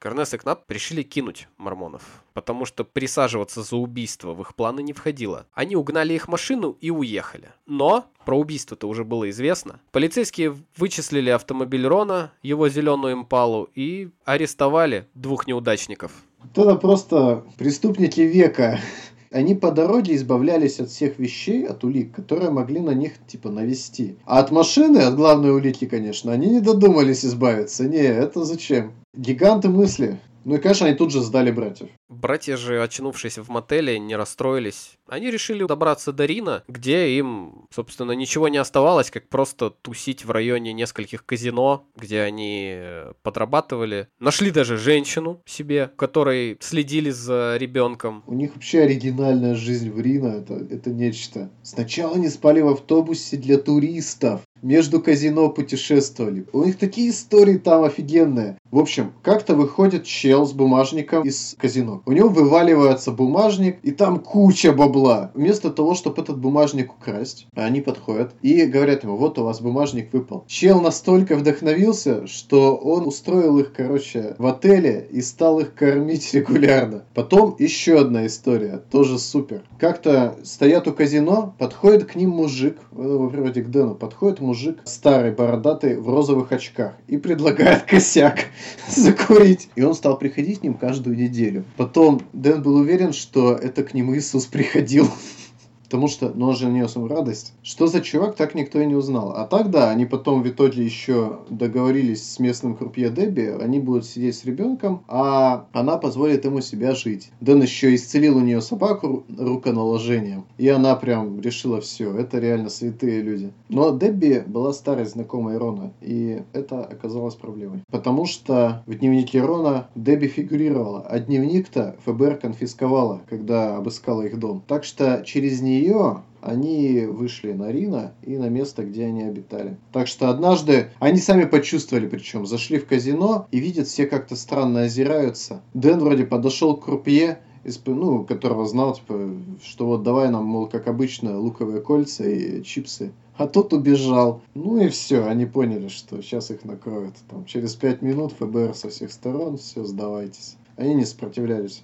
Снап решили кинуть мормонов, потому что присаживаться за убийство в их планы не входило. Они угнали их машину и уехали. Но про убийство-то уже было известно. Полицейские вычислили автомобиль Рона, его зеленую импалу, и арестовали двух неудачников. Это просто преступники века. Они по дороге избавлялись от всех вещей, от улик, которые могли на них, типа, навести. А от машины, от главной улики, конечно, они не додумались избавиться. Не, это зачем? Гиганты мысли. Ну и, конечно, они тут же сдали братьев. Братья же, очнувшись в мотеле, не расстроились. Они решили добраться до Рино, где им, собственно, ничего не оставалось, как просто тусить в районе нескольких казино, где они подрабатывали. Нашли даже женщину себе, которой следили за ребенком. У них вообще оригинальная жизнь в Рино, это, это нечто. Сначала они спали в автобусе для туристов. Между казино путешествовали. У них такие истории там офигенные. В общем, как-то выходит чел с бумажником из казино. У него вываливается бумажник, и там куча бабла. Вместо того, чтобы этот бумажник украсть, они подходят и говорят ему: вот у вас бумажник выпал. Чел настолько вдохновился, что он устроил их, короче, в отеле и стал их кормить регулярно. Потом еще одна история, тоже супер. Как-то стоят у казино, подходит к ним мужик, вроде к Дэну, подходит мужик старый, бородатый, в розовых очках и предлагает косяк закурить. И он стал приходить к ним каждую неделю. Потом Дэн был уверен, что это к нему Иисус приходил. Потому что, ну, он же нес им радость. Что за чувак, так никто и не узнал. А так, да, они потом в итоге еще договорились с местным крупье Дебби. Они будут сидеть с ребенком, а она позволит ему себя жить. Дэн еще исцелил у нее собаку руконаложением. И она прям решила: все, это реально святые люди. Но Дебби была старой знакомой Рона. И это оказалось проблемой. Потому что в дневнике Рона Дебби фигурировала. А дневник-то эф бэ эр конфисковала, когда обыскала их дом. Так что через нее ее они вышли на Рино и на место, где они обитали. Так что однажды они сами почувствовали, причем зашли в казино и видят, все как-то странно озираются. Дэн вроде подошел к крупье, ну, которого знал, типа, что вот давай нам, мол, как обычно, луковые кольца и чипсы. А тот убежал. Ну и все, они поняли, что сейчас их накроют. Там, через пять минут эф бэ эр со всех сторон, все, сдавайтесь. Они не сопротивлялись.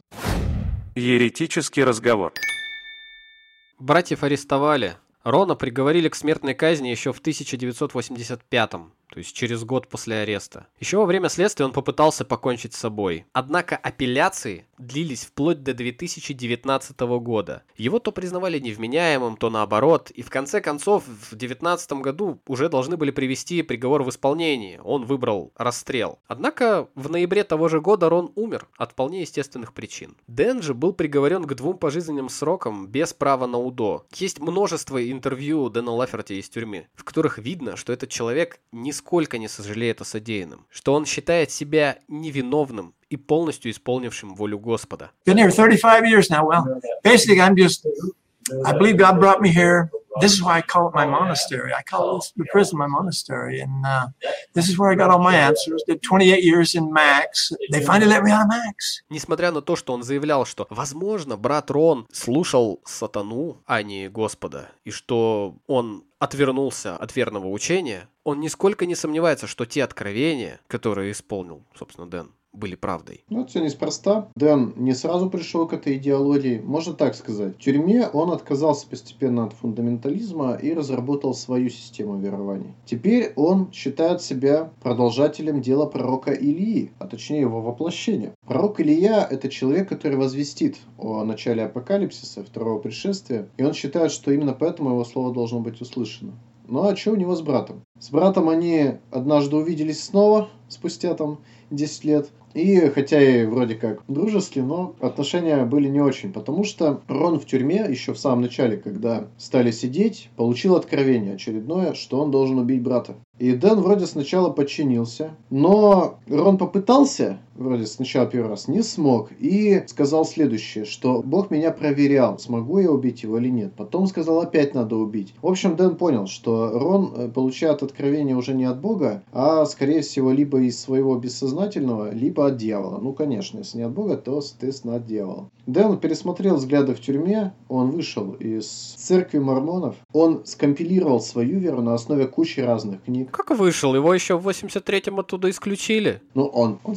Еретический разговор. Братьев арестовали. Рона приговорили к смертной казни еще в тысяча девятьсот восемьдесят пятом, то есть через год после ареста. Еще во время следствия он попытался покончить с собой. Однако апелляции длились вплоть до две тысячи девятнадцатого года. Его то признавали невменяемым, то наоборот. И в конце концов, в две тысячи девятнадцатом году уже должны были привести приговор в исполнение. Он выбрал расстрел. Однако в ноябре того же года Рон умер от вполне естественных причин. Дэн же был приговорен к двум пожизненным срокам без права на УДО. Есть множество интервью Дэна Лаферти из тюрьмы, в которых видно, что этот человек нисколько не сожалеет о содеянном, что он считает себя невиновным и полностью исполнившим волю Господа. Been here thirty-five years now. Well, basically, I'm just, I believe God brought me here. This is why I call it my monastery. I call this, the prison my monastery. And uh, this is where I got all my answers. Did twenty-eight years in Max. They finally let me out of Max. Несмотря на то, что он заявлял, что, возможно, брат Рон слушал сатану, а не Господа, и что он отвернулся от верного учения, он нисколько не сомневается, что те откровения, которые исполнил, собственно, Дэн, были правдой. Ну, это все неспроста. Дэн не сразу пришел к этой идеологии. Можно так сказать. В тюрьме он отказался постепенно от фундаментализма и разработал свою систему верований. Теперь он считает себя продолжателем дела пророка Илии, а точнее его воплощения. Пророк Илия — это человек, который возвестит о начале апокалипсиса, второго пришествия, и он считает, что именно поэтому его слово должно быть услышано. Ну а что у него с братом? С братом они однажды увиделись снова, спустя там десять лет. И хотя и вроде как дружеские, но отношения были не очень. Потому что Рон в тюрьме, еще в самом начале, когда стали сидеть, получил откровение очередное, что он должен убить брата. И Дэн вроде сначала подчинился, но Рон попытался, вроде сначала первый раз, не смог, и сказал следующее, что Бог меня проверял, смогу я убить его или нет. Потом сказал, опять надо убить. В общем, Дэн понял, что Рон получает откровение уже не от Бога, а, скорее всего, либо из своего бессознательного, либо от дьявола. Ну, конечно, если не от Бога, то, соответственно, от дьявола. Дэн пересмотрел взгляды в тюрьме, он вышел из церкви мормонов, он скомпилировал свою веру на основе кучи разных книг. Как вышел? Его еще в восемьдесят третьем оттуда исключили. Ну, он, он сам вышел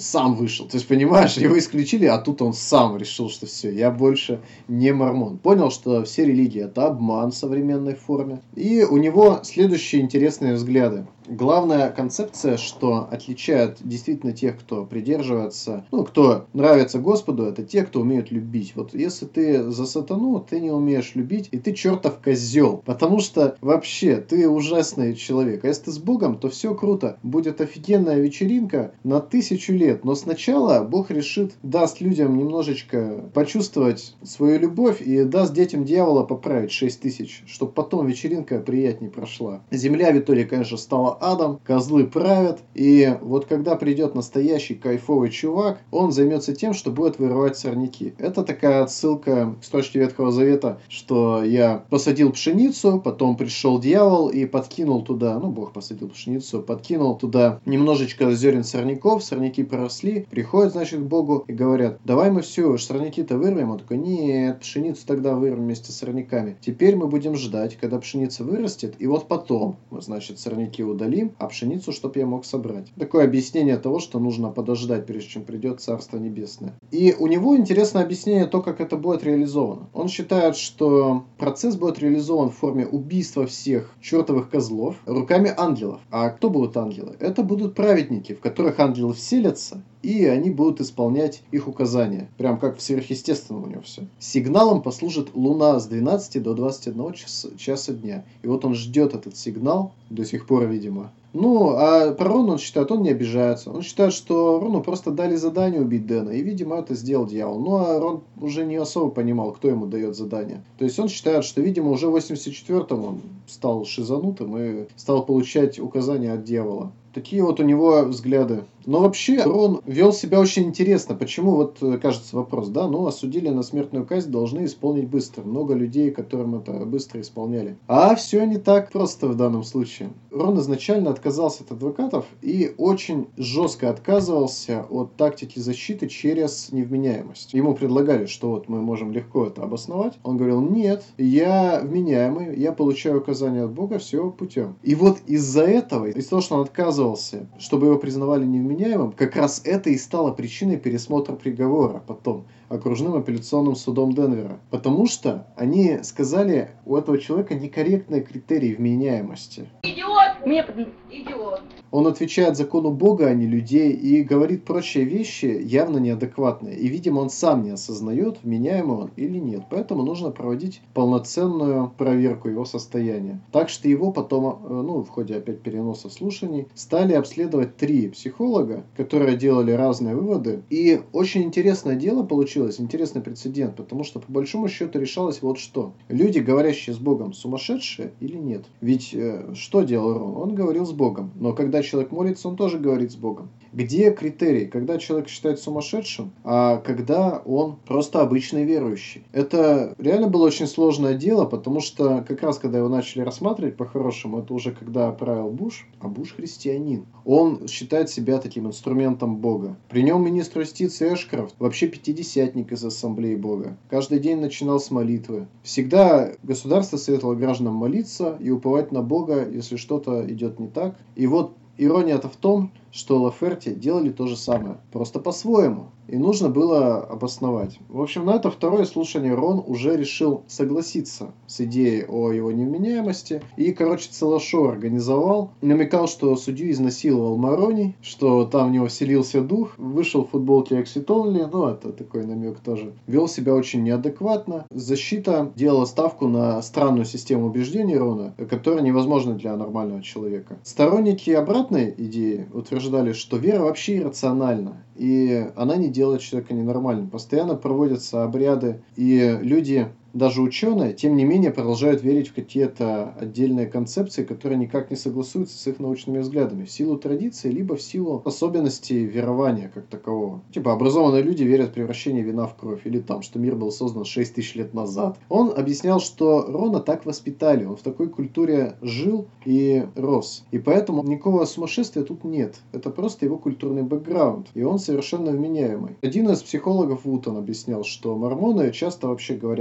вышел. То есть, понимаешь, его исключили, а тут он сам решил, что все, я больше не мормон. Понял, что все религии это обман в современной форме. И у него следующие интересные взгляды. Главная концепция, что отличает действительно тех, кто придерживается, ну, кто нравится Господу, это те, кто умеют любить. Вот если ты за сатану, ты не умеешь любить, и ты чертов козел. Потому что вообще ты ужасный человек. А если ты с Богом, то все круто. Будет офигенная вечеринка на тысячу лет. Но сначала Бог решит, даст людям немножечко почувствовать свою любовь и даст детям дьявола поправить шесть тысяч, чтобы потом вечеринка приятнее прошла. Земля в итоге, конечно, стала адом, козлы правят, и вот когда придет настоящий кайфовый чувак, он займется тем, что будет вырывать сорняки. Это такая отсылка к строчке Ветхого Завета, что я посадил пшеницу, потом пришел дьявол и подкинул туда, ну, Бог посадил пшеницу, подкинул туда немножечко зерен сорняков, сорняки проросли, приходят, значит, к Богу и говорят, давай мы все, сорняки-то вырвем. Он такой, нет, пшеницу тогда вырвем вместе с сорняками. Теперь мы будем ждать, когда пшеница вырастет, и вот потом мы, значит, сорняки удалим, а пшеницу, чтобы я мог собрать. Такое объяснение того, что нужно подождать, прежде чем придет Царство Небесное. И у него интересное объяснение то, как это будет реализовано. Он считает, что процесс будет реализован в форме убийства всех чертовых козлов руками ангелов. А кто будут ангелы? Это будут праведники, в которых ангелы вселятся, и они будут исполнять их указания. Прям как в сверхъестественном у него все. Сигналом послужит луна с двенадцати до двадцати одного часа, часа дня. И вот он ждет этот сигнал до сих пор, видимо. Ну, а про Рона он считает, он не обижается. Он считает, что Рону просто дали задание убить Дэна, и, видимо, это сделал дьявол. Ну, а Рон уже не особо понимал, кто ему дает задание. То есть он считает, что, видимо, уже в восемьдесят четвёртом он стал шизанутым и стал получать указания от дьявола. Такие вот у него взгляды. Но вообще Рон вел себя очень интересно. Почему, вот кажется вопрос, да, ну осудили на смертную казнь, должны исполнить быстро. Много людей, которым это быстро исполняли. А все не так просто в данном случае. Рон изначально отказался от адвокатов и очень жестко отказывался от тактики защиты через невменяемость. Ему предлагали, что вот мы можем легко это обосновать. Он говорил, нет, я вменяемый, я получаю указания от Бога, все путем. И вот из-за этого, из-за того, что он отказывался, чтобы его признавали невменяемым, как раз это и стало причиной пересмотра приговора потом окружным апелляционным судом Денвера. Потому что они сказали, у этого человека некорректные критерии вменяемости. Идиот! Мне идиот! Он отвечает закону Бога, а не людей, и говорит прочие вещи явно неадекватные. И, видимо, он сам не осознает, вменяемый он или нет. Поэтому нужно проводить полноценную проверку его состояния. Так что его потом, ну, в ходе опять переноса слушаний, стали обследовать три психолога, которые делали разные выводы. И очень интересное дело получилось, интересный прецедент, потому что по большому счету решалось вот что. Люди, говорящие с Богом, сумасшедшие или нет? Ведь э, что делал Рон? Он говорил с Богом. Но когда человек молится, он тоже говорит с Богом. Где критерий, когда человек считает сумасшедшим, а когда он просто обычный верующий? Это реально было очень сложное дело, потому что как раз когда его начали рассматривать по-хорошему, это уже когда правил Буш, а Буш христианин. Он считает себя таким инструментом Бога. При нем министр юстиции Эшкрофт вообще пятидесятник из Ассамблеи Бога. Каждый день начинал с молитвы. Всегда государство советовало гражданам молиться и уповать на Бога, если что-то идет не так. И вот ирония-то в том, что Лаферти делали то же самое, просто по-своему. И нужно было обосновать. В общем, на это второе слушание Рон уже решил согласиться с идеей о его невменяемости. И, короче, целое шоу организовал. Намекал, что судью изнасиловал Мароний, что там в него вселился дух. Вышел в футболке Exit Only, ну это такой намек тоже. Вел себя очень неадекватно. Защита делала ставку на странную систему убеждений Рона, которая невозможна для нормального человека. Сторонники обратной идеи утверждали, что вера вообще иррациональна. И она не делает человека ненормальным. Постоянно проводятся обряды, и люди, даже ученые, тем не менее продолжают верить в какие-то отдельные концепции, которые никак не согласуются с их научными взглядами. В силу традиции, либо в силу особенностей верования как такового. Типа образованные люди верят в превращение вина в кровь, или там, что мир был создан шесть тысяч лет назад. Он объяснял, что Рона так воспитали, он в такой культуре жил и рос. И поэтому никакого сумасшествия тут нет. Это просто его культурный бэкграунд. И он совершенно вменяемый. Один из психологов Вутон объяснял, что мормоны часто вообще говорят о духах.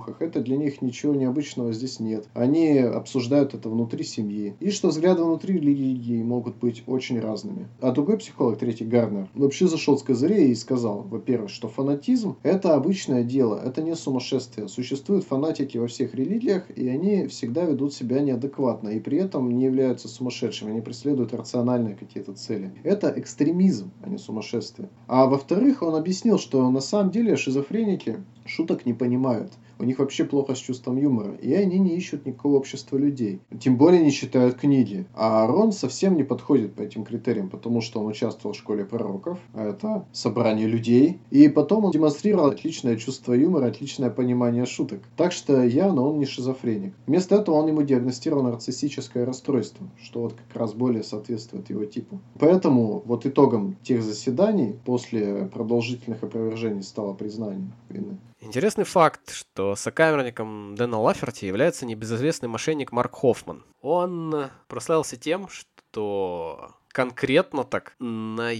шлюхах. Это для них ничего необычного здесь нет. Они обсуждают это внутри семьи. И что взгляды внутри религии могут быть очень разными. А другой психолог, третий Гарднер, вообще зашел с козырей и сказал, во-первых, что фанатизм – это обычное дело, это не сумасшествие. Существуют фанатики во всех религиях, и они всегда ведут себя неадекватно, и при этом не являются сумасшедшими, они преследуют рациональные какие-то цели. Это экстремизм, а не сумасшествие. А во-вторых, он объяснил, что на самом деле шизофреники шуток не понимают. У них вообще плохо с чувством юмора, и они не ищут никакого общества людей. Тем более не читают книги. А Рон совсем не подходит по этим критериям, потому что он участвовал в школе пророков, а это собрание людей, и потом он демонстрировал отличное чувство юмора, отличное понимание шуток. Так что явно он не шизофреник. Вместо этого он ему диагностировал нарциссическое расстройство, что вот как раз более соответствует его типу. Поэтому вот итогом тех заседаний после продолжительных опровержений стало признание вины. Интересный факт, что сокамерником Дэна Лаферти является небезызвестный мошенник Марк Хоффман. Он прославился тем, что конкретно так на...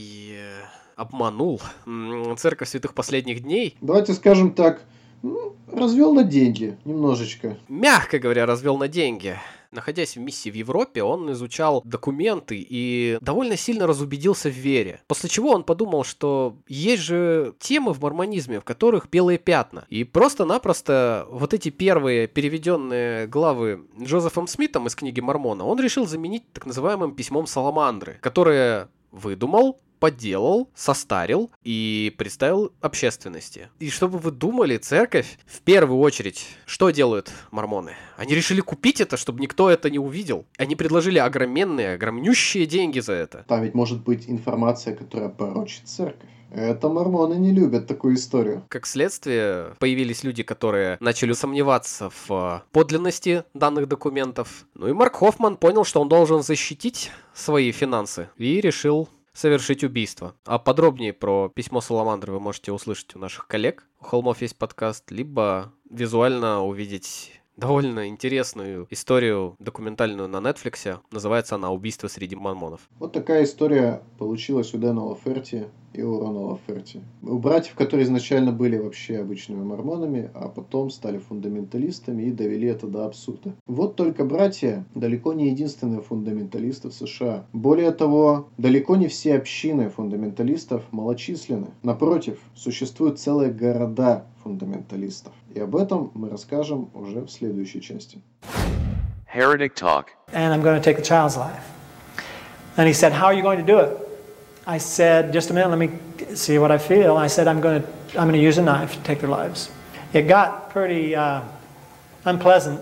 обманул Церковь Святых Последних Дней. Давайте скажем так, ну, развел на деньги немножечко. Мягко говоря, развел на деньги. Находясь в миссии в Европе, он изучал документы и довольно сильно разубедился в вере. После чего он подумал, что есть же темы в мормонизме, в которых белые пятна. И просто-напросто вот эти первые переведенные главы Джозефом Смитом из книги Мормона он решил заменить так называемым письмом Саламандры, которое выдумал, подделал, состарил и представил общественности. И чтобы вы думали, церковь в первую очередь, что делают мормоны? Они решили купить это, чтобы никто это не увидел. Они предложили огроменные, огромнющие деньги за это. Там ведь может быть информация, которая порочит церковь. Это мормоны не любят такую историю. Как следствие, появились люди, которые начали сомневаться в подлинности данных документов. Ну и Марк Хоффман понял, что он должен защитить свои финансы и решил совершить убийство. А подробнее про письмо Саламандры вы можете услышать у наших коллег. У Холмов есть подкаст, либо визуально увидеть довольно интересную историю документальную на Netflix. Называется она «Убийство среди мормонов». Вот такая история получилась у Дэна Лаферти и у Рона Лаферти. У братьев, которые изначально были вообще обычными мормонами, а потом стали фундаменталистами и довели это до абсурда. Вот только братья далеко не единственные фундаменталисты в США. Более того, далеко не все общины фундаменталистов малочисленны. Напротив, существуют целые города фундаменталистов. И об этом мы расскажем уже в следующей части. Heretic Talk. And I'm going to take the child's life. And he said, how are you going to do it? I said, just a minute, let me see what I feel. I said, I'm going to, I'm going to use a knife to take their lives. It got pretty uh, unpleasant.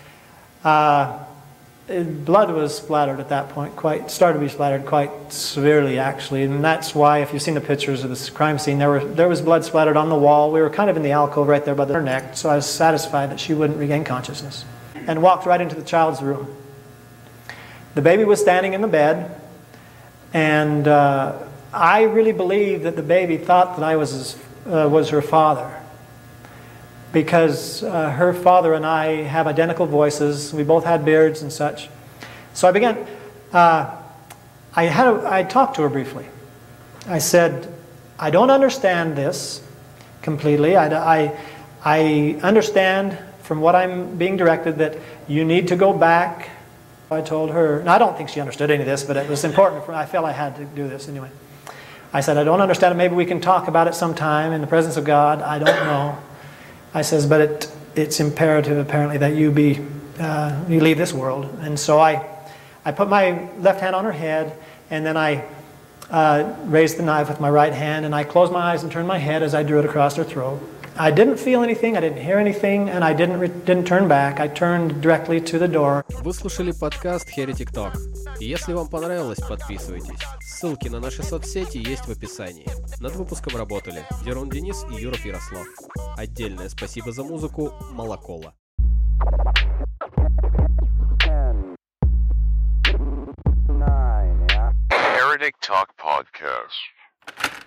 Uh, blood was splattered at that point, quite started to be splattered quite severely, actually. And that's why, if you've seen the pictures of this crime scene, there were there was blood splattered on the wall. We were kind of in the alcove right there by her neck, so I was satisfied that she wouldn't regain consciousness. And walked right into the child's room. The baby was standing in the bed. And uh, I really believe that the baby thought that I was his, uh, was her father, because uh, her father and I have identical voices. We both had beards and such. So I began. Uh, I had. A, I talked to her briefly. I said, "I don't understand this completely. I, I, I understand from what I'm being directed that you need to go back." I told her, and I don't think she understood any of this, but it was important for me. I felt I had to do this anyway. I said, I don't understand it. Maybe we can talk about it sometime in the presence of God. I don't know. I says, but it, it's imperative apparently that you be, uh, you leave this world. And so I, I put my left hand on her head, and then I uh, raised the knife with my right hand, and I closed my eyes and turned my head as I drew it across her throat. I didn't feel anything, I didn't hear anything, and I didn't re- didn't turn back. I turned directly to the door. Вы слушали подкаст Heretic Talk. И если вам понравилось, подписывайтесь. Ссылки на наши соцсети есть в описании. Над выпуском работали Дерон Денис и Юров Ярослав. Отдельное спасибо за музыку Молокола. Heretic Talk Podcast.